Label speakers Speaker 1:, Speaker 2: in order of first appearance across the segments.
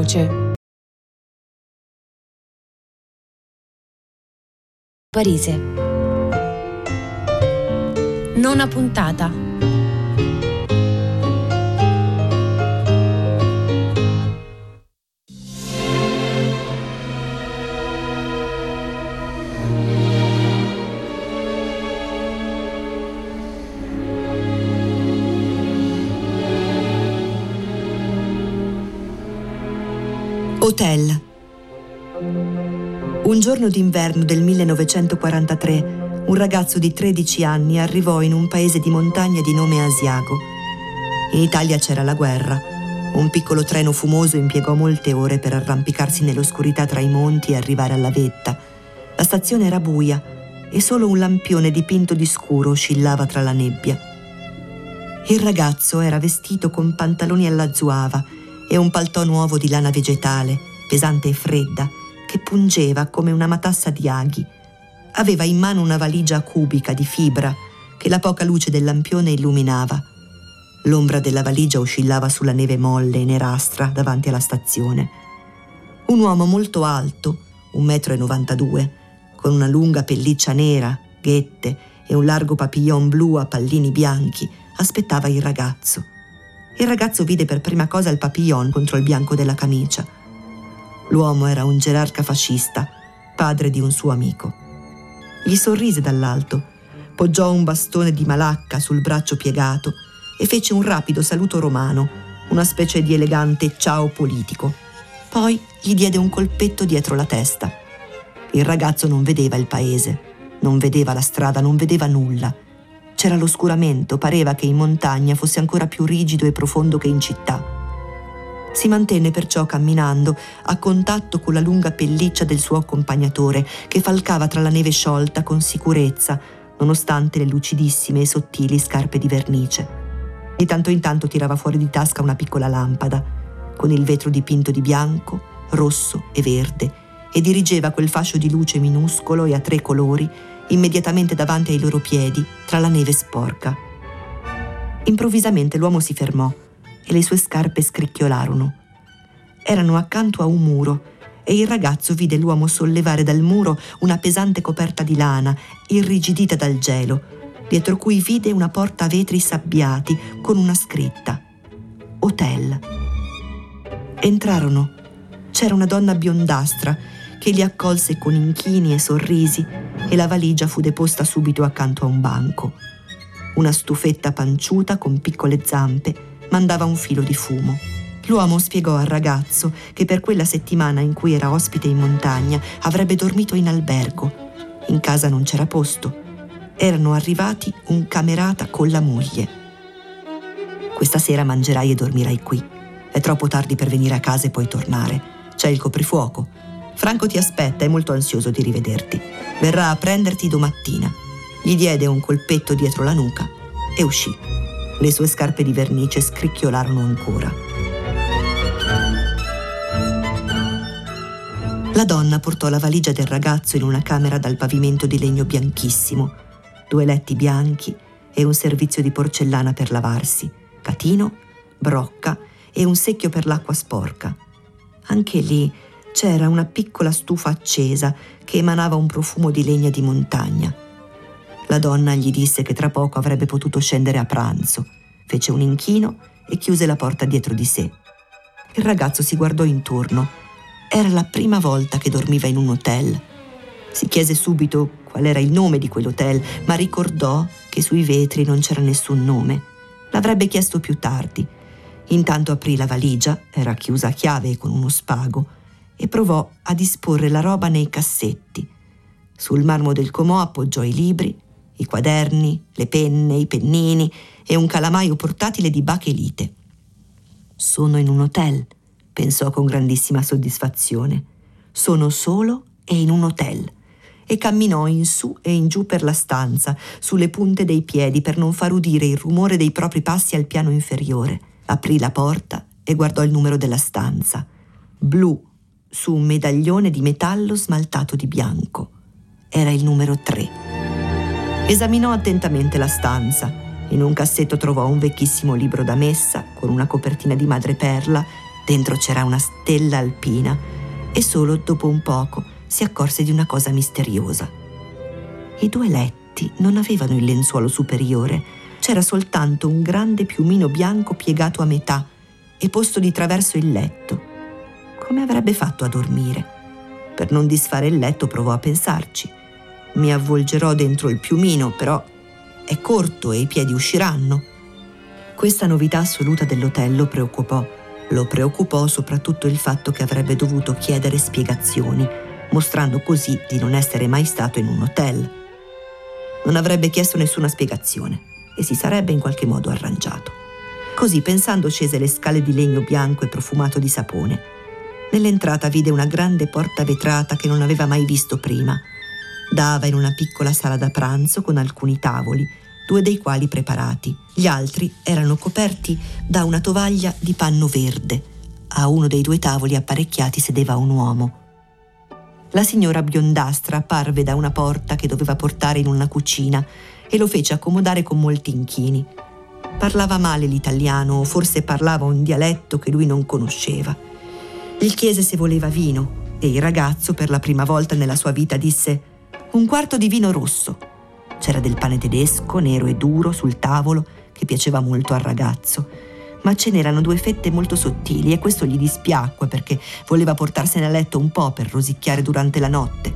Speaker 1: voce. Parise. Nona puntata.
Speaker 2: Hotel. Un giorno d'inverno del 1943, un ragazzo di 13 anni arrivò in un paese di montagna di nome Asiago. In Italia c'era la guerra. Un piccolo treno fumoso impiegò molte ore per arrampicarsi nell'oscurità tra i monti e arrivare alla vetta. La stazione era buia e solo un lampione dipinto di scuro oscillava tra la nebbia. Il ragazzo era vestito con pantaloni alla zuava e un paltò nuovo di lana vegetale, pesante e fredda, che pungeva come una matassa di aghi. Aveva in mano una valigia cubica di fibra che la poca luce del lampione illuminava. L'ombra della valigia oscillava sulla neve molle e nerastra davanti alla stazione. Un uomo molto alto, 1,92 m, con una lunga pelliccia nera, ghette e un largo papillon blu a pallini bianchi, aspettava il ragazzo. Il ragazzo vide per prima cosa il papillon contro il bianco della camicia. L'uomo era un gerarca fascista, padre di un suo amico. Gli sorrise dall'alto, poggiò un bastone di malacca sul braccio piegato e fece un rapido saluto romano, una specie di elegante ciao politico. Poi gli diede un colpetto dietro la testa. Il ragazzo non vedeva il paese, non vedeva la strada, non vedeva nulla. C'era l'oscuramento, pareva che in montagna fosse ancora più rigido e profondo che in città. Si mantenne perciò camminando a contatto con la lunga pelliccia del suo accompagnatore, che falcava tra la neve sciolta con sicurezza, nonostante le lucidissime e sottili scarpe di vernice. Di tanto in tanto tirava fuori di tasca una piccola lampada, con il vetro dipinto di bianco, rosso e verde, e dirigeva quel fascio di luce minuscolo e a 3 colori immediatamente davanti ai loro piedi, tra la neve sporca. Improvvisamente l'uomo si fermò e le sue scarpe scricchiolarono. Erano accanto a un muro e il ragazzo vide l'uomo sollevare dal muro una pesante coperta di lana, irrigidita dal gelo, dietro cui vide una porta a vetri sabbiati con una scritta: Hotel. Entrarono. C'era una donna biondastra che li accolse con inchini e sorrisi, e la valigia fu deposta subito accanto a un banco. Una stufetta panciuta con piccole zampe mandava un filo di fumo. L'uomo spiegò al ragazzo che per quella settimana in cui era ospite in montagna avrebbe dormito in albergo. In casa non c'era posto. Erano arrivati un camerata con la moglie. Questa sera mangerai e dormirai qui. È troppo tardi per venire a casa e poi tornare. C'è il coprifuoco. Franco ti aspetta, è molto ansioso di rivederti. Verrà a prenderti domattina. Gli diede un colpetto dietro la nuca e uscì. Le sue scarpe di vernice scricchiolarono ancora. La donna portò la valigia del ragazzo in una camera dal pavimento di legno bianchissimo, 2 letti bianchi e un servizio di porcellana per lavarsi, catino, brocca e un secchio per l'acqua sporca. Anche lì c'era una piccola stufa accesa che emanava un profumo di legna di montagna. La donna gli disse che tra poco avrebbe potuto scendere a pranzo, fece un inchino e chiuse la porta dietro di sé. Il ragazzo si guardò intorno. Era la prima volta che dormiva in un hotel. Si chiese subito qual era il nome di quell'hotel, ma ricordò che sui vetri non c'era nessun nome. L'avrebbe chiesto più tardi. Intanto aprì la valigia, era chiusa a chiave e con uno spago, e provò a disporre la roba nei cassetti. Sul marmo del comò appoggiò i libri, i quaderni, le penne, i pennini e un calamaio portatile di bachelite. Sono in un hotel, pensò con grandissima soddisfazione. Sono solo e in un hotel. E camminò in su e in giù per la stanza, sulle punte dei piedi per non far udire il rumore dei propri passi al piano inferiore. Aprì la porta e guardò il numero della stanza. Blu, su un medaglione di metallo smaltato di bianco. Era il numero 3. Esaminò attentamente la stanza. In un cassetto trovò un vecchissimo libro da messa con una copertina di madreperla Dentro c'era una stella alpina e solo dopo un poco si accorse di una cosa misteriosa. I 2 letti non avevano il lenzuolo superiore, c'era soltanto un grande piumino bianco piegato a metà e posto di traverso il letto. Come avrebbe fatto a dormire? Per non disfare il letto provò a pensarci. Mi avvolgerò dentro il piumino, però è corto e i piedi usciranno. Questa novità assoluta dell'hotel lo preoccupò soprattutto il fatto che avrebbe dovuto chiedere spiegazioni, mostrando così di non essere mai stato in un hotel. Non avrebbe chiesto nessuna spiegazione e si sarebbe in qualche modo arrangiato. Così pensando scese le scale di legno bianco e profumato di sapone. Nell'entrata vide una grande porta vetrata che non aveva mai visto prima. Dava in una piccola sala da pranzo con alcuni tavoli, 2 dei quali preparati. Gli altri erano coperti da una tovaglia di panno verde. A uno dei 2 tavoli apparecchiati sedeva un uomo. La signora biondastra apparve da una porta che doveva portare in una cucina e lo fece accomodare con molti inchini. Parlava male l'italiano, o forse parlava un dialetto che lui non conosceva. Gli chiese se voleva vino e il ragazzo, per la prima volta nella sua vita, disse: «1 quarto di vino rosso». C'era del pane tedesco, nero e duro, sul tavolo, che piaceva molto al ragazzo, ma ce n'erano 2 fette molto sottili e questo gli dispiacque perché voleva portarsene a letto un po' per rosicchiare durante la notte.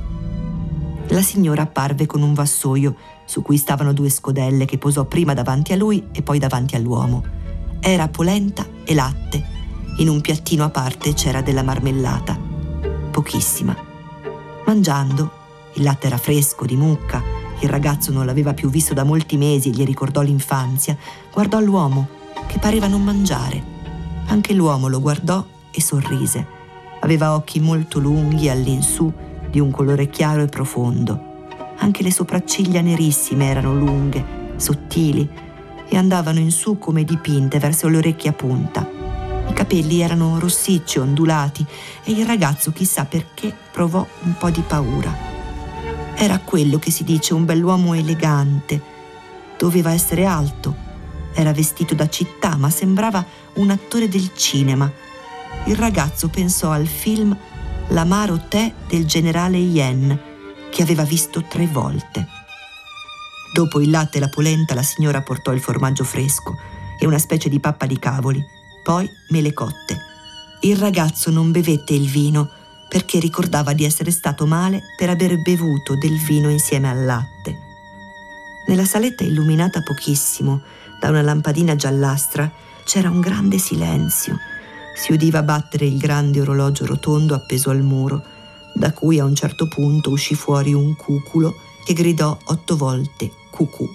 Speaker 2: La signora apparve con un vassoio su cui stavano 2 scodelle che posò prima davanti a lui e poi davanti all'uomo. Era polenta e latte. In un piattino a parte c'era della marmellata, pochissima. Mangiando, il latte era fresco, di mucca, il ragazzo non l'aveva più visto da molti mesi e gli ricordò l'infanzia, guardò l'uomo, che pareva non mangiare. Anche l'uomo lo guardò e sorrise. Aveva occhi molto lunghi all'insù, di un colore chiaro e profondo. Anche le sopracciglia nerissime erano lunghe, sottili, e andavano in su come dipinte verso le orecchie a punta. I capelli erano rossicci, ondulati, e il ragazzo, chissà perché, provò un po' di paura. Era quello che si dice un bell'uomo elegante. Doveva essere alto. Era vestito da città, ma sembrava un attore del cinema. Il ragazzo pensò al film L'amaro tè del generale Yen, che aveva visto 3 volte. Dopo il latte e la polenta, la signora portò il formaggio fresco e una specie di pappa di cavoli, poi mele cotte. Il ragazzo non bevette il vino perché ricordava di essere stato male per aver bevuto del vino insieme al latte. Nella saletta illuminata pochissimo da una lampadina giallastra c'era un grande silenzio. Si udiva battere il grande orologio rotondo appeso al muro, da cui a un certo punto uscì fuori un cuculo che gridò 8 volte cucù.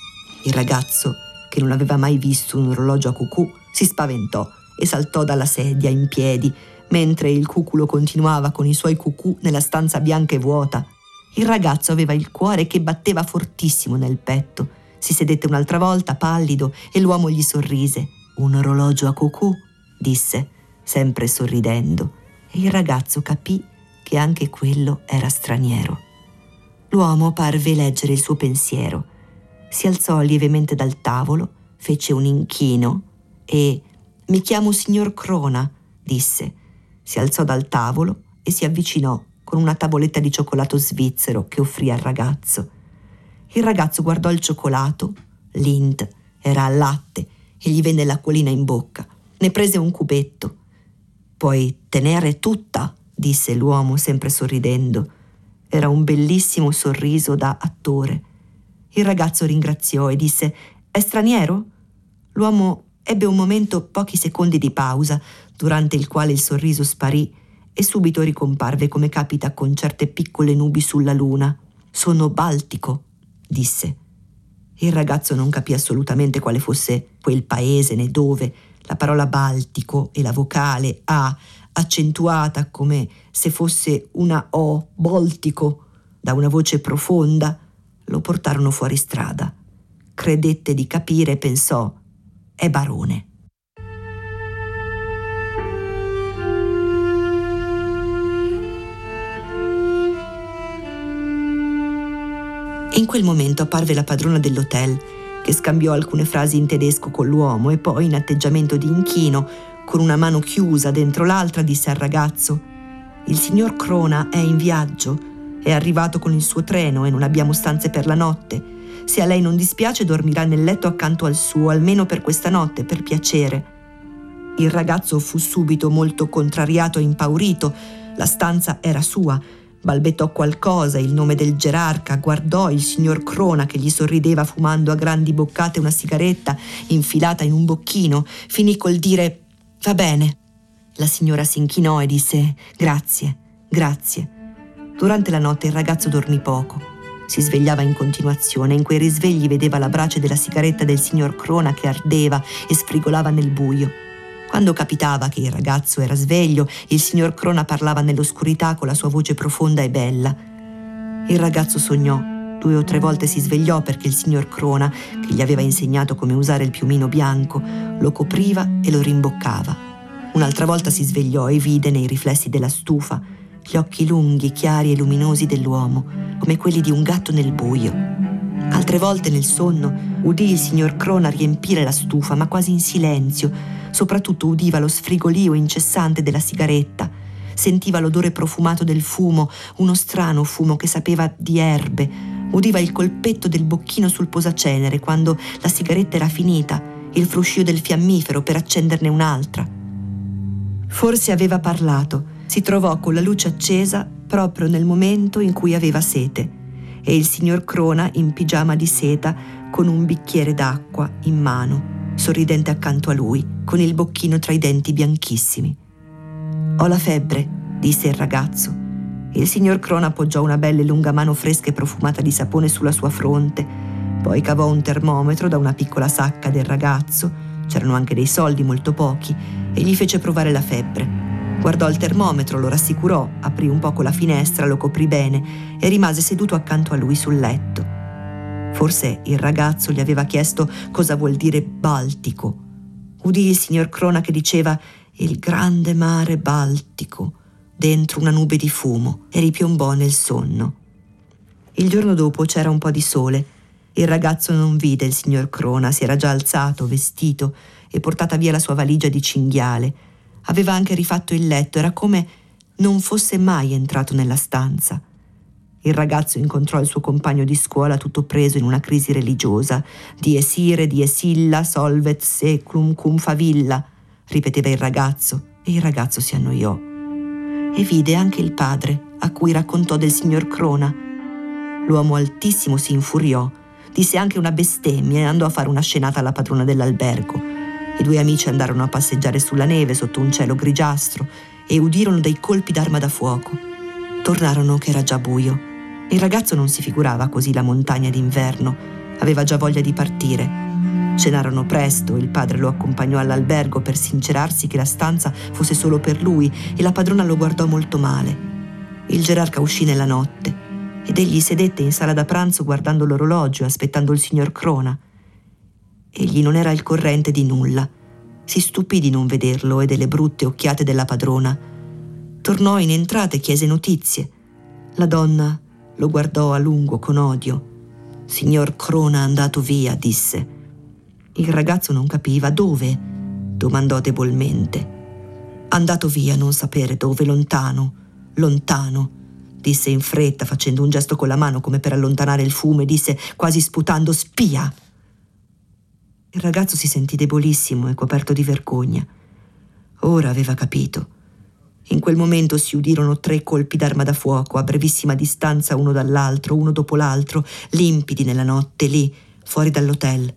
Speaker 2: Il ragazzo, che non aveva mai visto un orologio a cucù, si spaventò e saltò dalla sedia in piedi, mentre il cuculo continuava con i suoi cucù nella stanza bianca e vuota. Il ragazzo aveva il cuore che batteva fortissimo nel petto. Si sedette un'altra volta, pallido, e l'uomo gli sorrise. «Un orologio a cucù?» disse, sempre sorridendo, e il ragazzo capì che anche quello era straniero. L'uomo parve leggere il suo pensiero. Si alzò lievemente dal tavolo, fece un inchino e «Mi chiamo signor Crona», disse. Si alzò dal tavolo e si avvicinò con una tavoletta di cioccolato svizzero che offrì al ragazzo. Il ragazzo guardò il cioccolato, Lindt, era al latte, e gli venne l'acquolina in bocca. Ne prese un cubetto. «Puoi tenere tutta?» disse l'uomo, sempre sorridendo. Era un bellissimo sorriso da attore. Il ragazzo ringraziò e disse: «È straniero?» L'uomo ebbe un momento, pochi secondi di pausa, durante il quale il sorriso sparì e subito ricomparve, come capita con certe piccole nubi sulla luna. «Sono baltico», disse. Il ragazzo non capì assolutamente quale fosse quel paese né dove. La parola baltico e la vocale A, accentuata come se fosse una O, Baltico, da una voce profonda, lo portarono fuori strada. Credette di capire e pensò: «È barone». In quel momento apparve la padrona dell'hotel, che scambiò alcune frasi in tedesco con l'uomo e poi, in atteggiamento di inchino, Con una mano chiusa dentro l'altra disse al ragazzo: «Il signor Crona è in viaggio, è arrivato con il suo treno e non abbiamo stanze per la notte. Se a lei non dispiace dormirà nel letto accanto al suo, almeno per questa notte, per piacere». Il ragazzo fu subito molto contrariato e impaurito. La stanza era sua. Balbettò qualcosa, il nome del gerarca, guardò il signor Crona che gli sorrideva fumando a grandi boccate una sigaretta infilata in un bocchino. Finì col dire: «Va bene». La signora si inchinò e disse: «Grazie, grazie». Durante la notte il ragazzo dormì poco. Si svegliava in continuazione. In quei risvegli vedeva la brace della sigaretta del signor Crona che ardeva e sfrigolava nel buio. Quando capitava che il ragazzo era sveglio, il signor Crona parlava nell'oscurità con la sua voce profonda e bella. Il ragazzo sognò. 2 o 3 volte si svegliò perché il signor Crona, che gli aveva insegnato come usare il piumino bianco, lo copriva e lo rimboccava. Un'altra volta si svegliò e vide nei riflessi della stufa gli occhi lunghi, chiari e luminosi dell'uomo, come quelli di un gatto nel buio. Altre volte nel sonno udì il signor Crona riempire la stufa, ma quasi in silenzio. Soprattutto udiva lo sfrigolio incessante della sigaretta, sentiva l'odore profumato del fumo, uno strano fumo che sapeva di erbe, udiva il colpetto del bocchino sul posacenere quando la sigaretta era finita, il fruscio del fiammifero per accenderne un'altra. Forse aveva parlato, si trovò con la luce accesa proprio nel momento in cui aveva sete, e il signor Crona in pigiama di seta con un bicchiere d'acqua in mano, sorridente accanto a lui, con il bocchino tra i denti bianchissimi. «Ho la febbre», disse il ragazzo. Il signor Crona appoggiò una bella e lunga mano fresca e profumata di sapone sulla sua fronte, poi cavò un termometro da una piccola sacca del ragazzo, c'erano anche dei soldi molto pochi, e gli fece provare la febbre. Guardò il termometro, lo rassicurò, aprì un poco la finestra, lo coprì bene e rimase seduto accanto a lui sul letto. Forse il ragazzo gli aveva chiesto cosa vuol dire Baltico. Udì il signor Crona che diceva «il grande mare Baltico» dentro una nube di fumo e ripiombò nel sonno. Il giorno dopo c'era un po' di sole. Il ragazzo non vide il signor Crona, si era già alzato, vestito e portata via la sua valigia di cinghiale. Aveva anche rifatto il letto, era come non fosse mai entrato nella stanza. Il ragazzo incontrò il suo compagno di scuola tutto preso in una crisi religiosa. «Die sire, die silla, solvet seclum cum favilla», ripeteva il ragazzo, e il ragazzo si annoiò. E vide anche il padre, a cui raccontò del signor Crona. L'uomo altissimo si infuriò, disse anche una bestemmia e andò a fare una scenata alla padrona dell'albergo. I 2 amici andarono a passeggiare sulla neve sotto un cielo grigiastro e udirono dei colpi d'arma da fuoco. Tornarono che era già buio. Il ragazzo non si figurava così la montagna d'inverno, aveva già voglia di partire. Cenarono presto, il padre lo accompagnò all'albergo per sincerarsi che la stanza fosse solo per lui e la padrona lo guardò molto male. Il gerarca uscì nella notte ed egli sedette in sala da pranzo guardando l'orologio, aspettando il signor Crona. Egli non era al corrente di nulla. Si stupì di non vederlo e delle brutte occhiate della padrona. Tornò in entrata e chiese notizie. La donna lo guardò a lungo con odio. «Signor Crona è andato via», disse. Il ragazzo non capiva. «Dove?» domandò debolmente. «Andato via, non sapere dove, lontano, lontano», disse in fretta, facendo un gesto con la mano come per allontanare il fumo, e disse quasi sputando: «Spia!» Il ragazzo si sentì debolissimo e coperto di vergogna. Ora aveva capito. In quel momento si udirono 3 colpi d'arma da fuoco a brevissima distanza uno dall'altro, uno dopo l'altro, limpidi nella notte, lì, fuori dall'hotel.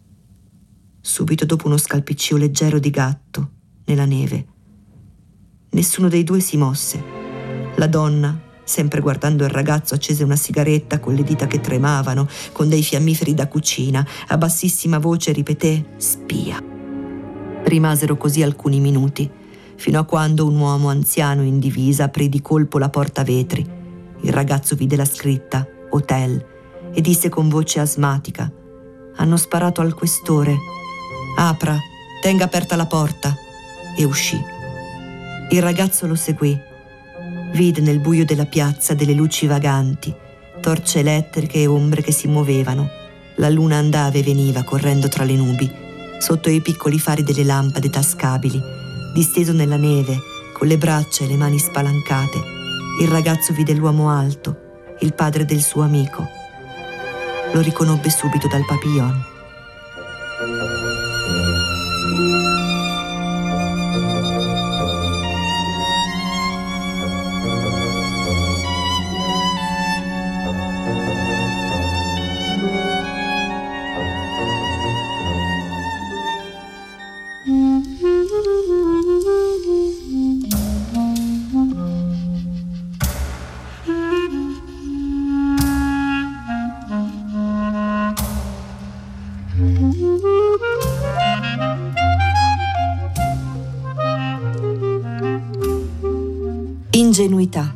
Speaker 2: Subito dopo uno scalpiccio leggero di gatto, nella neve. Nessuno dei 2 si mosse. La donna, sempre guardando il ragazzo, accese una sigaretta con le dita che tremavano, con dei fiammiferi da cucina, a bassissima voce ripeté «Spia». Rimasero così alcuni minuti, fino a quando un uomo anziano in divisa aprì di colpo la porta a vetri. Il ragazzo vide la scritta «Hotel» e disse con voce asmatica: «Hanno sparato al questore. Apra, tenga aperta la porta», e uscì. Il ragazzo lo seguì. Vide nel buio della piazza delle luci vaganti, torce elettriche e ombre che si muovevano. La luna andava e veniva correndo tra le nubi, sotto i piccoli fari delle lampade tascabili, Disteso nella neve, con le braccia e le mani spalancate, il ragazzo vide l'uomo alto, il padre del suo amico. Lo riconobbe subito dal papillon. Ingenuità.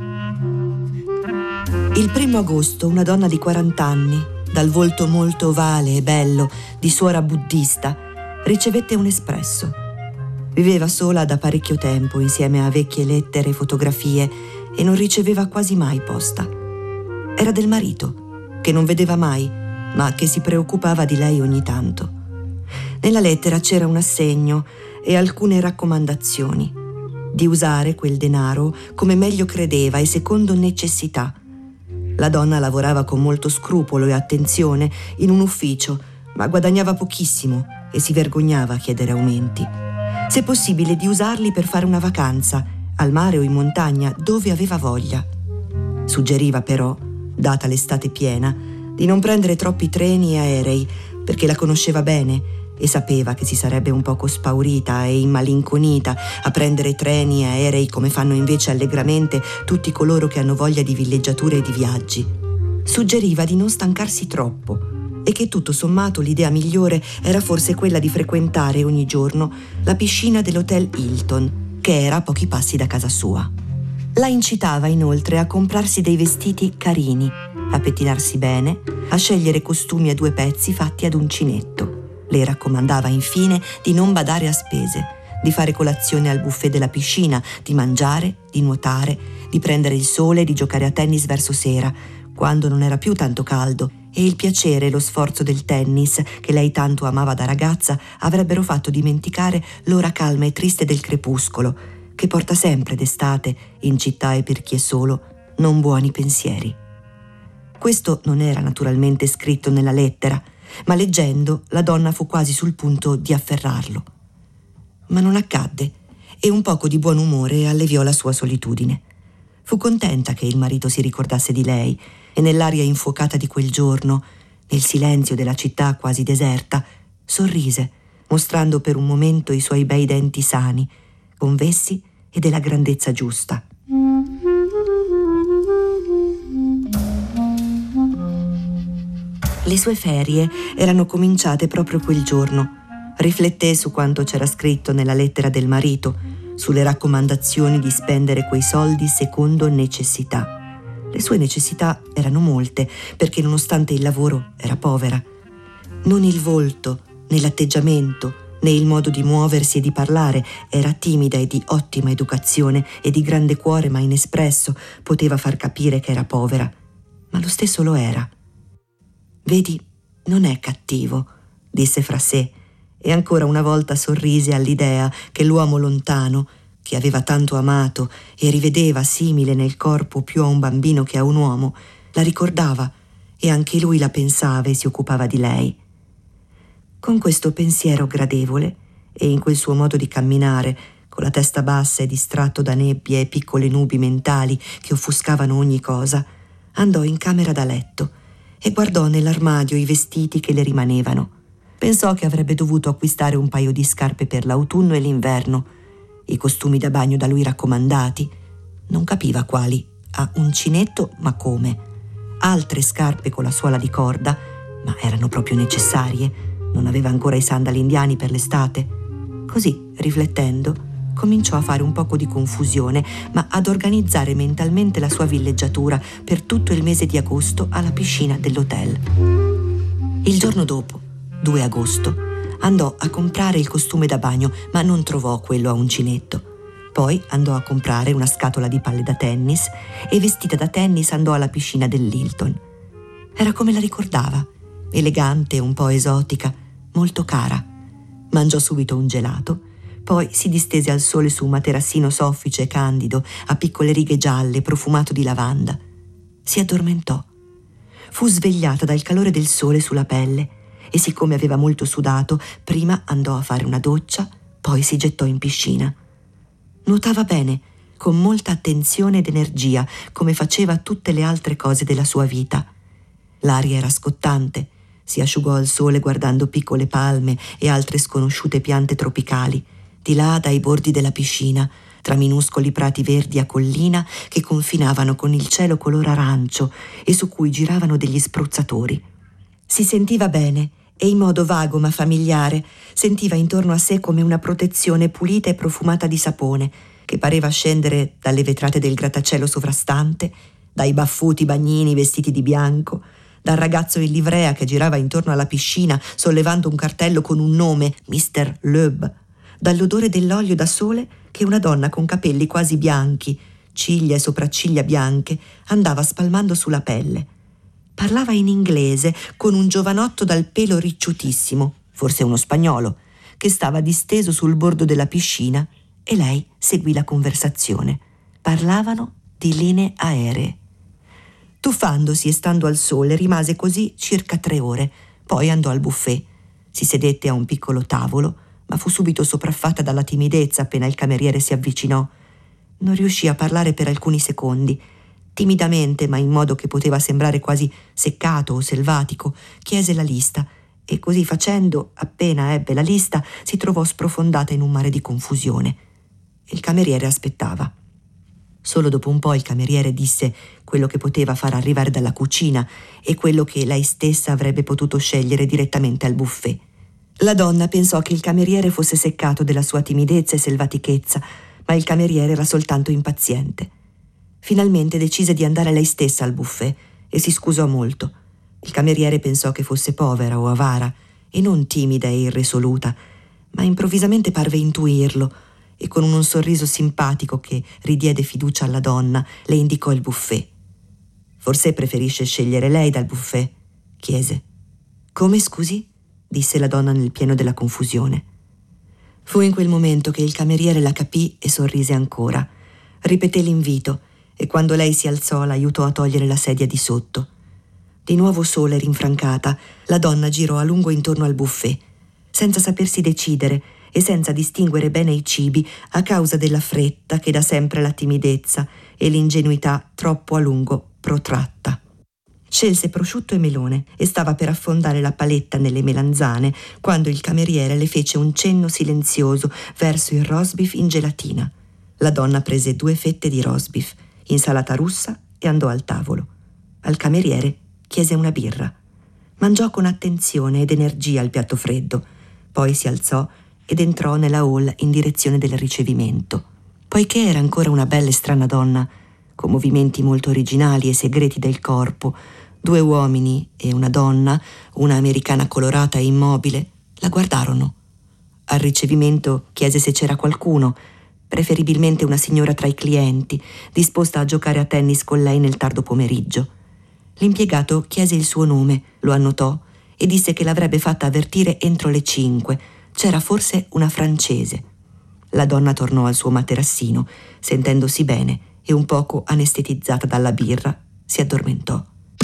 Speaker 2: Il 1° agosto una donna di 40 anni, dal volto molto ovale e bello, di suora buddista, ricevette un espresso. Viveva sola da parecchio tempo insieme a vecchie lettere e fotografie e non riceveva quasi mai posta. Era del marito, che non vedeva mai, ma che si preoccupava di lei ogni tanto. Nella lettera c'era un assegno e alcune raccomandazioni. Di usare quel denaro come meglio credeva e secondo necessità. La donna lavorava con molto scrupolo e attenzione in un ufficio, ma guadagnava pochissimo e si vergognava a chiedere aumenti. Se possibile, di usarli per fare una vacanza, al mare o in montagna, dove aveva voglia. Suggeriva però, data l'estate piena, di non prendere troppi treni e aerei, perché la conosceva bene e sapeva che si sarebbe un poco spaurita e immalinconita a prendere treni e aerei come fanno invece allegramente tutti coloro che hanno voglia di villeggiature e di viaggi. Suggeriva di non stancarsi troppo e che tutto sommato l'idea migliore era forse quella di frequentare ogni giorno la piscina dell'Hotel Hilton, che era a pochi passi da casa sua. La incitava inoltre a comprarsi dei vestiti carini, a pettinarsi bene, a scegliere costumi a 2 pezzi fatti ad uncinetto. Le raccomandava infine di non badare a spese, di fare colazione al buffet della piscina, di mangiare, di nuotare, di prendere il sole e di giocare a tennis verso sera, quando non era più tanto caldo e il piacere e lo sforzo del tennis, che lei tanto amava da ragazza, avrebbero fatto dimenticare l'ora calma e triste del crepuscolo, che porta sempre d'estate, in città e per chi è solo, non buoni pensieri. Questo non era naturalmente scritto nella lettera, ma leggendo la donna fu quasi sul punto di afferrarlo. Ma non accadde e un poco di buon umore alleviò la sua solitudine. Fu contenta che il marito si ricordasse di lei e nell'aria infuocata di quel giorno, nel silenzio della città quasi deserta, sorrise, mostrando per un momento i suoi bei denti sani, convessi e della grandezza giusta. Le sue ferie erano cominciate proprio quel giorno. Rifletté su quanto c'era scritto nella lettera del marito, sulle raccomandazioni di spendere quei soldi secondo necessità. Le sue necessità erano molte, perché nonostante il lavoro era povera. Non il volto, né l'atteggiamento, né il modo di muoversi e di parlare, era timida e di ottima educazione e di grande cuore ma inespresso, poteva far capire che era povera. Ma lo stesso lo era. «Vedi, non è cattivo», disse fra sé, e ancora una volta sorrise all'idea che l'uomo lontano, che aveva tanto amato e rivedeva simile nel corpo più a un bambino che a un uomo, la ricordava e anche lui la pensava e si occupava di lei. Con questo pensiero gradevole e in quel suo modo di camminare, con la testa bassa e distratto da nebbie e piccole nubi mentali che offuscavano ogni cosa, andò in camera da letto e guardò nell'armadio i vestiti che le rimanevano. Pensò che avrebbe dovuto acquistare un paio di scarpe per l'autunno e l'inverno, i costumi da bagno da lui raccomandati, non capiva quali, a uncinetto ma come, altre scarpe con la suola di corda, ma erano proprio necessarie, non aveva ancora i sandali indiani per l'estate. Così, riflettendo, cominciò a fare un poco di confusione, ma ad organizzare mentalmente la sua villeggiatura per tutto il mese di agosto alla piscina dell'hotel. Il giorno dopo, 2 agosto, andò a comprare il costume da bagno, ma non trovò quello a uncinetto. Poi andò a comprare una scatola di palle da tennis e vestita da tennis andò alla piscina dell'Hilton. Era come la ricordava, elegante, un po' esotica, molto cara. Mangiò subito un gelato, Poi si distese al sole su un materassino soffice e candido, a piccole righe gialle, profumato di lavanda. Si addormentò. Fu svegliata dal calore del sole sulla pelle e, siccome aveva molto sudato, prima andò a fare una doccia, poi si gettò in piscina. Nuotava bene, con molta attenzione ed energia, come faceva tutte le altre cose della sua vita. L'aria era scottante, si asciugò al sole guardando piccole palme e altre sconosciute piante tropicali, di là dai bordi della piscina, tra minuscoli prati verdi a collina che confinavano con il cielo color arancio e su cui giravano degli spruzzatori. Si sentiva bene e in modo vago ma familiare sentiva intorno a sé come una protezione pulita e profumata di sapone che pareva scendere dalle vetrate del grattacielo sovrastante, dai baffuti bagnini vestiti di bianco, dal ragazzo in livrea che girava intorno alla piscina sollevando un cartello con un nome, Mr. Loeb, dall'odore dell'olio da sole che una donna con capelli quasi bianchi, ciglia e sopracciglia bianche, andava spalmando sulla pelle. Parlava in inglese con un giovanotto dal pelo ricciutissimo, forse uno spagnolo, che stava disteso sul bordo della piscina e lei seguì la conversazione. Parlavano di linee aeree. Tuffandosi e stando al sole rimase così circa 3 ore, poi andò al buffet. Si sedette a un piccolo tavolo, ma fu subito sopraffatta dalla timidezza appena il cameriere si avvicinò. Non riuscì a parlare per alcuni secondi. Timidamente, ma in modo che poteva sembrare quasi seccato o selvatico, chiese la lista e così facendo, appena ebbe la lista, si trovò sprofondata in un mare di confusione. Il cameriere aspettava. Solo dopo un po' il cameriere disse quello che poteva far arrivare dalla cucina e quello che lei stessa avrebbe potuto scegliere direttamente al buffet. La donna pensò che il cameriere fosse seccato della sua timidezza e selvatichezza, ma il cameriere era soltanto impaziente. Finalmente decise di andare lei stessa al buffet e si scusò molto. Il cameriere pensò che fosse povera o avara e non timida e irresoluta, ma improvvisamente parve intuirlo e con un sorriso simpatico che ridiede fiducia alla donna le indicò il buffet. «Forse preferisce scegliere lei dal buffet?» chiese. «Come, scusi?» disse la donna nel pieno della confusione. Fu in quel momento che il cameriere la capì e sorrise ancora. Ripeté l'invito e quando lei si alzò l'aiutò a togliere la sedia di sotto. Di nuovo sola e rinfrancata, la donna girò a lungo intorno al buffet, senza sapersi decidere e senza distinguere bene i cibi a causa della fretta che dà sempre la timidezza e l'ingenuità troppo a lungo protratta. Scelse prosciutto e melone e stava per affondare la paletta nelle melanzane quando il cameriere le fece un cenno silenzioso verso il roast beef in gelatina. La donna prese 2 fette di roast beef, insalata russa e andò al tavolo. Al cameriere chiese una birra. Mangiò con attenzione ed energia il piatto freddo, poi si alzò ed entrò nella hall in direzione del ricevimento. Poiché era ancora una bella e strana donna, con movimenti molto originali e segreti del corpo, 2 uomini e una donna, una americana colorata e immobile, la guardarono. Al ricevimento chiese se c'era qualcuno, preferibilmente una signora tra i clienti, disposta a giocare a tennis con lei nel tardo pomeriggio. L'impiegato chiese il suo nome, lo annotò e disse che l'avrebbe fatta avvertire entro le 5. C'era forse una francese. La donna tornò al suo materassino, sentendosi bene e un poco anestetizzata dalla birra, si addormentò.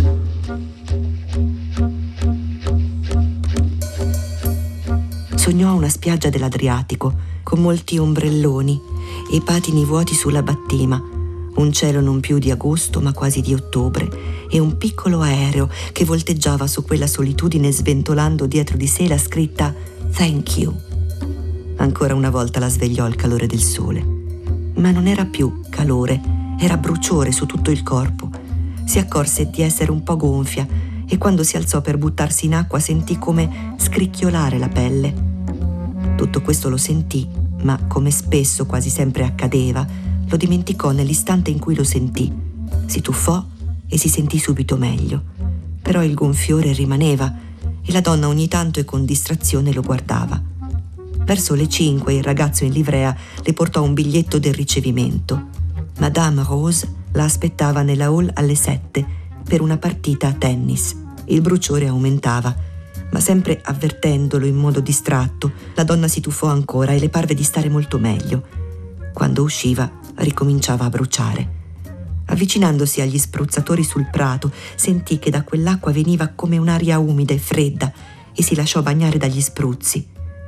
Speaker 2: Sognò una spiaggia dell'Adriatico con molti ombrelloni e patini vuoti sulla battima, un cielo non più di agosto ma quasi di ottobre e un piccolo aereo che volteggiava su quella solitudine sventolando dietro di sé la scritta «Thank you». Ancora una volta la svegliò il calore del sole, ma non era più calore, era bruciore su tutto il corpo. Si accorse di essere un po' gonfia e quando si alzò per buttarsi in acqua sentì come scricchiolare la pelle. Tutto questo lo sentì, ma come spesso quasi sempre accadeva, lo dimenticò nell'istante in cui lo sentì. Si tuffò e si sentì subito meglio. Però il gonfiore rimaneva e la donna ogni tanto e con distrazione lo guardava. Verso le 5 il ragazzo in livrea le portò un biglietto del ricevimento. Madame Rose la aspettava nella hall alle 7 per una partita a tennis. Il bruciore aumentava, Ma sempre avvertendolo in modo distratto, la donna si tuffò ancora e le parve di stare molto meglio. Quando usciva, ricominciava a bruciare. Avvicinandosi agli spruzzatori sul prato, sentì che da quell'acqua veniva come un'aria umida e fredda e si lasciò bagnare dagli spruzzi.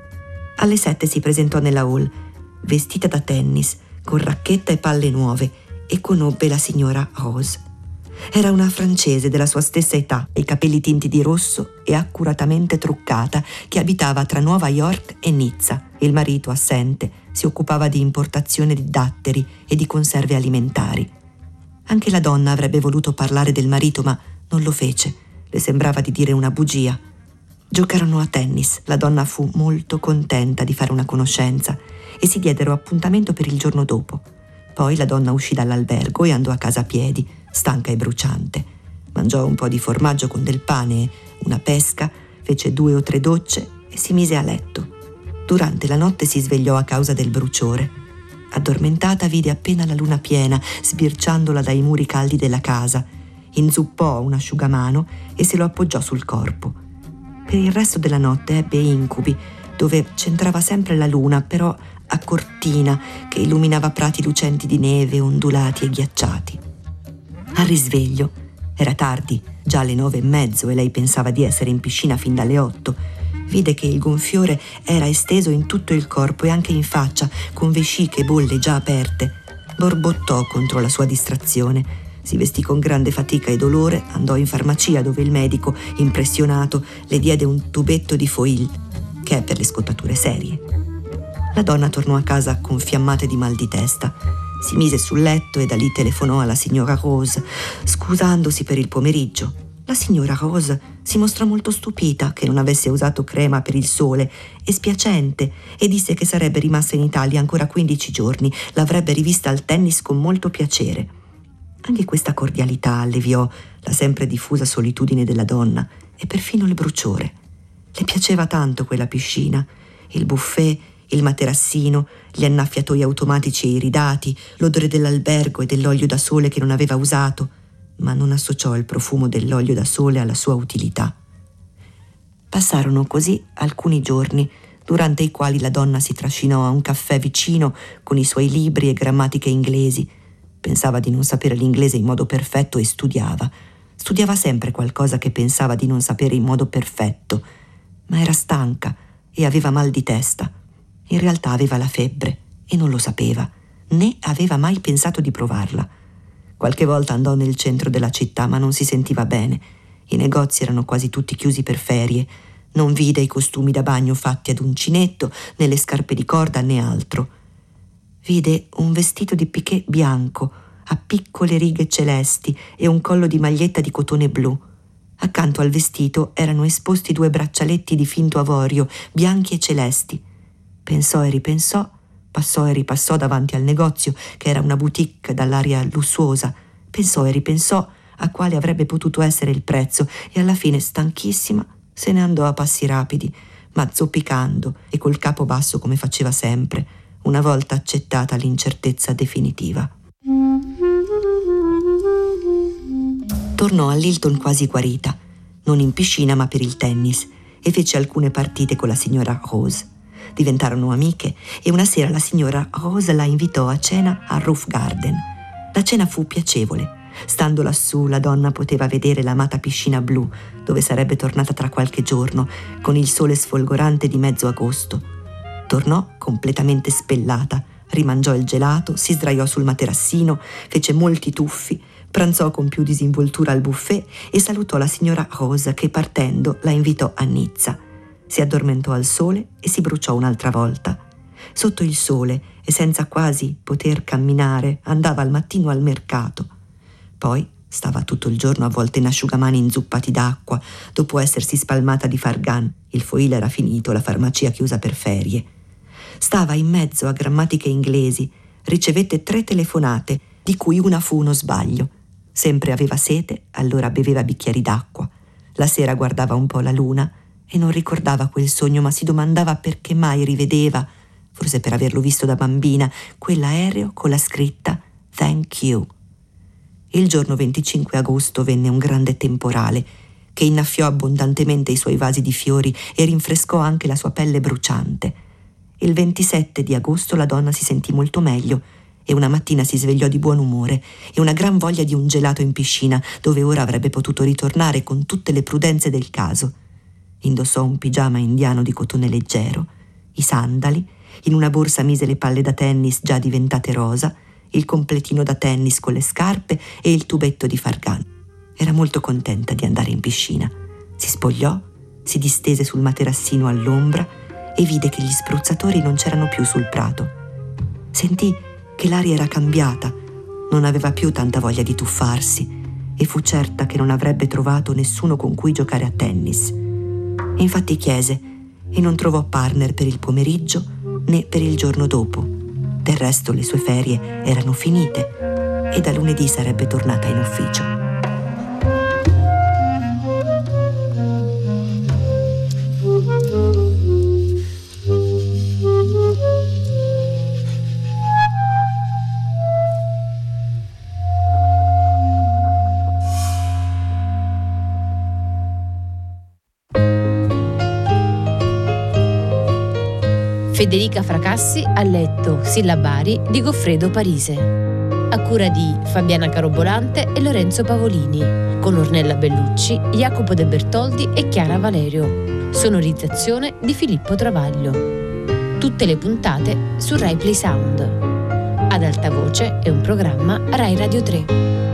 Speaker 2: Alle 7 si presentò nella hall, vestita da tennis, con racchetta e palle nuove, e conobbe la signora Rose. Era una francese della sua stessa età, i capelli tinti di rosso e accuratamente truccata, che abitava tra Nuova York e Nizza. Il marito, assente, si occupava di importazione di datteri e di conserve alimentari. Anche la donna avrebbe voluto parlare del marito, ma non lo fece. Le sembrava di dire una bugia. Giocarono a tennis. La donna fu molto contenta di fare una conoscenza e si diedero appuntamento per il giorno dopo. Poi la donna uscì dall'albergo e andò a casa a piedi, stanca e bruciante. Mangiò un po' di formaggio con del pane e una pesca, fece 2 o 3 docce e si mise a letto. Durante la notte si svegliò a causa del bruciore. Addormentata vide appena la luna piena, sbirciandola dai muri caldi della casa. Inzuppò un asciugamano e se lo appoggiò sul corpo. Per il resto della notte ebbe incubi, dove c'entrava sempre la luna, però a cortina, che illuminava prati lucenti di neve, ondulati e ghiacciati. Al risveglio, era tardi, già alle 9:30, e lei pensava di essere in piscina fin dalle 8. Vide che il gonfiore era esteso in tutto il corpo e anche in faccia, con vesciche e bolle già aperte. Borbottò contro la sua distrazione. Si vestì con grande fatica e dolore, andò in farmacia dove il medico, impressionato, le diede un tubetto di foil, che è per le scottature serie. La donna tornò a casa con fiammate di mal di testa. Si mise sul letto e da lì telefonò alla signora Rose, scusandosi per il pomeriggio. La signora Rose si mostrò molto stupita che non avesse usato crema per il sole e spiacente, e disse che sarebbe rimasta in Italia ancora 15 giorni, l'avrebbe rivista al tennis con molto piacere. Anche questa cordialità alleviò la sempre diffusa solitudine della donna e perfino il bruciore. Le piaceva tanto quella piscina, il buffet, il materassino, gli annaffiatoi automatici e iridati, l'odore dell'albergo e dell'olio da sole che non aveva usato, ma non associò il profumo dell'olio da sole alla sua utilità. Passarono così alcuni giorni, durante i quali la donna si trascinò a un caffè vicino con i suoi libri e grammatiche inglesi. Pensava di non sapere l'inglese in modo perfetto e studiava. Studiava sempre qualcosa che pensava di non sapere in modo perfetto, ma era stanca e aveva mal di testa. In realtà aveva la febbre e non lo sapeva, né aveva mai pensato di provarla. Qualche volta andò nel centro della città, ma non si sentiva bene. I negozi erano quasi tutti chiusi per ferie. Non vide i costumi da bagno fatti ad uncinetto, né le scarpe di corda, né altro. Vide un vestito di piqué bianco, a piccole righe celesti, e un collo di maglietta di cotone blu. Accanto al vestito erano esposti 2 braccialetti di finto avorio, bianchi e celesti. Pensò e ripensò, passò e ripassò davanti al negozio, che era una boutique dall'aria lussuosa. Pensò e ripensò a quale avrebbe potuto essere il prezzo e alla fine, stanchissima, se ne andò a passi rapidi, ma zoppicando e col capo basso come faceva sempre, una volta accettata l'incertezza definitiva. Tornò all'Hilton quasi guarita, non in piscina ma per il tennis, e fece alcune partite con la signora Rose. Diventarono amiche e una sera la signora Rose la invitò a cena al Roof Garden. La cena fu piacevole. Stando lassù, la donna poteva vedere l'amata piscina blu, dove sarebbe tornata tra qualche giorno, con il sole sfolgorante di mezzo agosto. Tornò completamente spellata, rimangiò il gelato, si sdraiò sul materassino, fece molti tuffi, pranzò con più disinvoltura al buffet e salutò la signora Rose che, partendo, la invitò a Nizza. Si addormentò al sole e si bruciò un'altra volta. Sotto il sole e senza quasi poter camminare, andava al mattino al mercato. Poi stava tutto il giorno avvolta in asciugamani inzuppati d'acqua, dopo essersi spalmata di Fargan. Il foil era finito, la farmacia chiusa per ferie. Stava in mezzo a grammatiche inglesi, ricevette 3 telefonate, di cui una fu uno sbaglio. Sempre aveva sete, allora beveva bicchieri d'acqua. La sera guardava un po' la luna e non ricordava quel sogno, ma si domandava perché mai rivedeva, forse per averlo visto da bambina, quell'aereo con la scritta «Thank you». Il giorno 25 agosto venne un grande temporale, che innaffiò abbondantemente i suoi vasi di fiori e rinfrescò anche la sua pelle bruciante. Il 27 di agosto la donna si sentì molto meglio e una mattina si svegliò di buon umore e una gran voglia di un gelato in piscina, dove ora avrebbe potuto ritornare con tutte le prudenze del caso. Indossò un pigiama indiano di cotone leggero, i sandali, in una borsa mise le palle da tennis già diventate rosa, il completino da tennis con le scarpe e il tubetto di Fargan. Era molto contenta di andare in piscina. Si spogliò, si distese sul materassino all'ombra e vide che gli spruzzatori non c'erano più sul prato. Sentì che l'aria era cambiata, non aveva più tanta voglia di tuffarsi e fu certa che non avrebbe trovato nessuno con cui giocare a tennis. Infatti chiese e non trovò partner per il pomeriggio né per il giorno dopo. Del resto le sue ferie erano finite e da lunedì sarebbe tornata in ufficio.
Speaker 1: Federica Fracassi ha letto Sillabari di Goffredo Parise, a cura di Fabiana Carobolante e Lorenzo Pavolini, con Ornella Bellucci, Jacopo De Bertoldi e Chiara Valerio. Sonorizzazione di Filippo Travaglio. Tutte le puntate su Rai Play Sound. Ad alta voce è un programma Rai Radio 3.